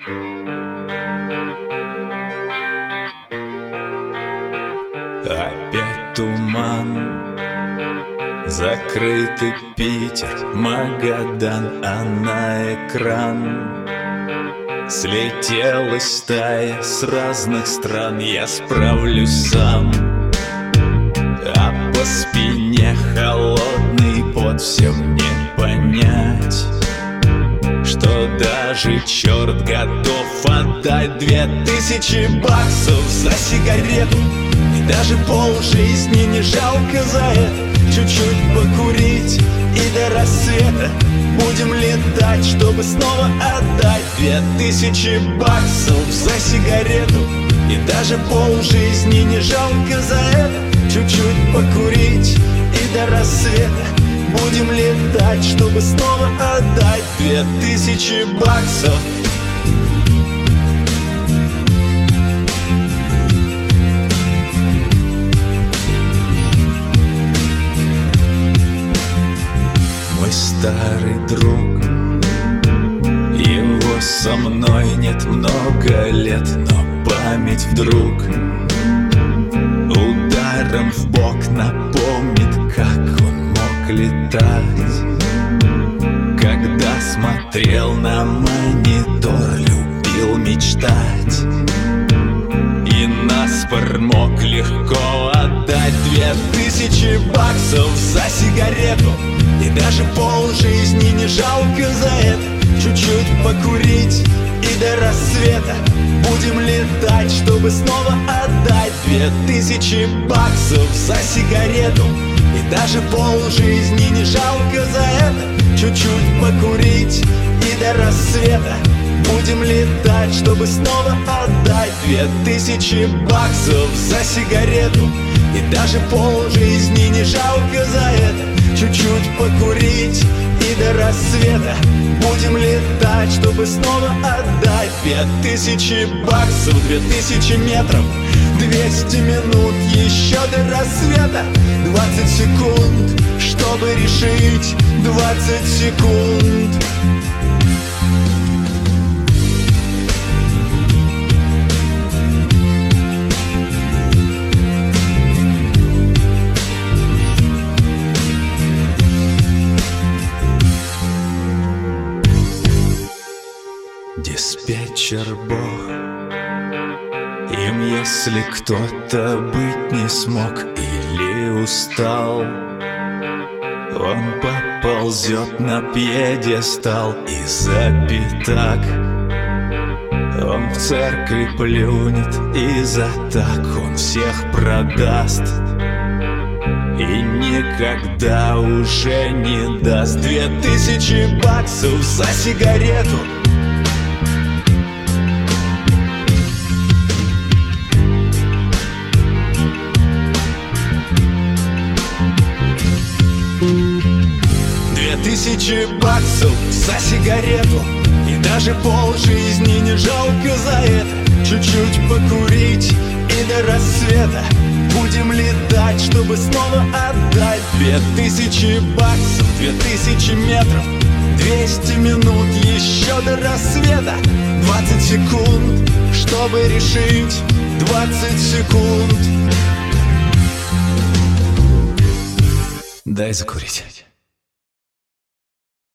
Опять туман, закрытый Питер, Магадан, а на экран слетелась стая с разных стран. Я справлюсь сам, а по спине холодный пот. Всем не понять, что даже черт готов отдать 2000 баксов за сигарету. И даже полжизни не жалко за это. Чуть-чуть покурить и до рассвета будем летать, чтобы снова отдать 2000 баксов за сигарету. И даже полжизни не жалко за это. Чуть-чуть покурить и до рассвета будем летать, чтобы снова отдать 2000 баксов. Мой старый друг, его со мной нет много лет, но память вдруг ударом в бок напомнит, как он мог летать. Когда смотрел на монитор, любил мечтать, и наспор мог легко отдать 2000 баксов за сигарету. И даже полжизни не жалко за это. Чуть-чуть покурить и до рассвета будем летать, чтобы снова отдать 2000 баксов за сигарету. И даже полжизни не жалко за это. Чуть-чуть покурить и до рассвета будем летать, чтобы снова отдать 2000 баксов за сигарету. И даже полжизни не жалко за это. Чуть-чуть покурить и до рассвета будем летать, чтобы снова отдать 2000 баксов, 2000 метров, 200 минут еще до рассвета, 20 секунд, чтобы решить, 20 секунд. Диспетчер Бог, им если кто-то быть не смог или устал, он поползет на пьедестал и за пятак. Он в церкви плюнет и за так он всех продаст. И никогда уже не даст 2000 баксов за сигарету. Тысячи баксов за сигарету. И даже полжизни не жалко за это. Чуть-чуть покурить и до рассвета будем летать, чтобы снова отдать 2000 баксов, 2000 метров, 200 минут еще до рассвета, 20 секунд, чтобы решить, 20 секунд. Дай закурить.